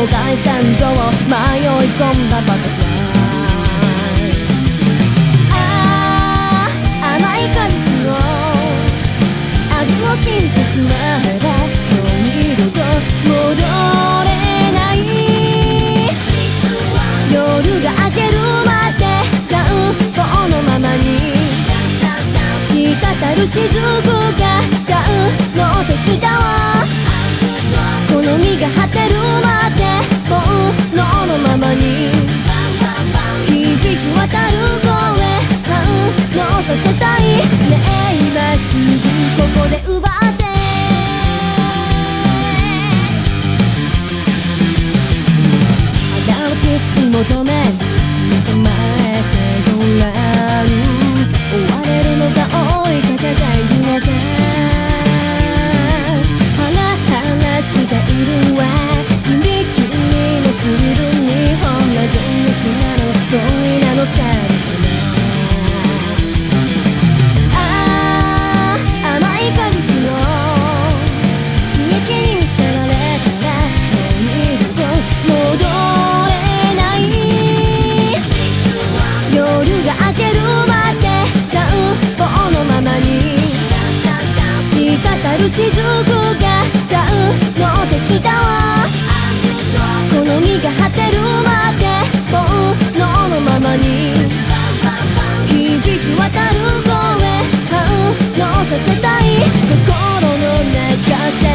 第三条を迷い込んだバタフライ。ああ甘い果実の味も知ってしまえばもう二度と戻れない。夜が明けるまで願望のままに滴る雫が願う敵だわ。好みが果てるまで本能のままに響き渡る声反応させたいねえ今すぐここで奪って肌を切り求め捕まえてごらん。追われるのか追いかけているのかハラハラしているわ。踏切の鋭い本が情熱なの恋なのさああ甘い果実の刺激に見せられたらもう二度と戻れない。夜が明けるまで願望のままに滴る雫が願う敵だわ。好みが果てるまで本能のままに響き渡る声反応させたい心の中で